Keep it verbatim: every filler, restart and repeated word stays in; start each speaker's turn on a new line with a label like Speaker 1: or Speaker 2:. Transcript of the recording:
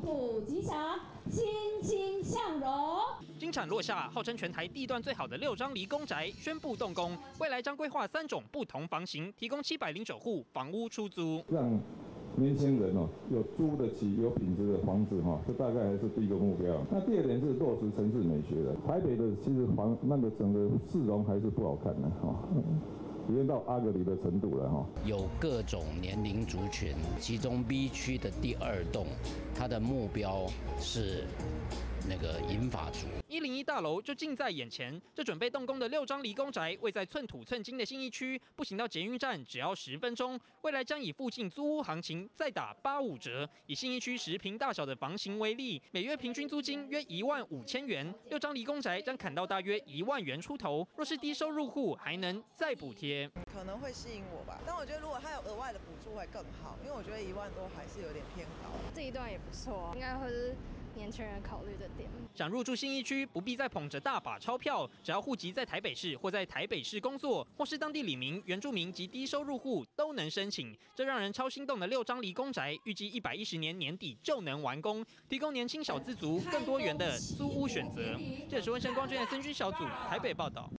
Speaker 1: 福吉祥，欣欣向荣。
Speaker 2: 金产落下，号称全台地段最好的六张犁公宅宣布动工，未来将规划三种不同房型，提供七百零九户房屋出租。
Speaker 3: 让年轻人哦有租得起、有品质的房子哈，这大概还是第一个目标。那第二点是落实城市美学的。台北的其实房那个整个市容还是不好看的哈。已经到阿格里的程度了哈，
Speaker 4: 有各种年龄族群，其中 B 区的第二栋，它的目标是那个银发族。
Speaker 2: 一零一大楼就近在眼前，这准备动工的六张犁公宅，位在寸土寸金的信义区，步行到捷运站只要十分钟。未来将以附近租屋行情再打八五折。以信义区十坪大小的房型为例，每月平均租金约一万五千元，六张犁公宅将砍到大约一万元出头。若是低收入户，还能再补贴。
Speaker 5: 可能会吸引我吧，但我觉得如果它有额外的补助会更好，因为我觉得一万多还是有点偏高。
Speaker 6: 这一段也不错，应该会是年轻人考虑的点。
Speaker 2: 想入住信义区，不必再捧着大把钞票，只要户籍在台北市或在台北市工作，或是当地里民、原住民及低收入户都能申请。这让人超心动的六张犁公宅，预计一百一十年年底就能完工，提供年轻小资族更多元的租屋选择。这是文神光之森居小组台北报道。